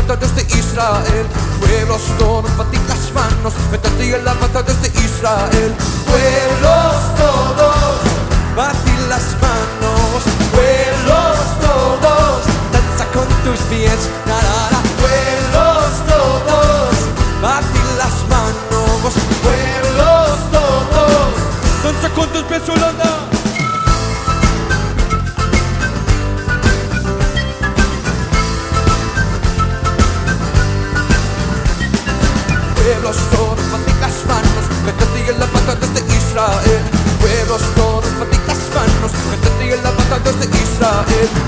batallas de Israel. Pueblos con enfáticas manos, métete en las batallas de Israel. Pueblos todos, batid las manos. Pueblos todos, danza con tus pies. Na, na, na. Pueblos todos, batid las manos. Pueblos todos, danza con tus pies, Holanda. Pueblos con enfáticas manos, métete en las batallas de Israel. Pueblos con enfáticas manos, métete en las batallas de Israel.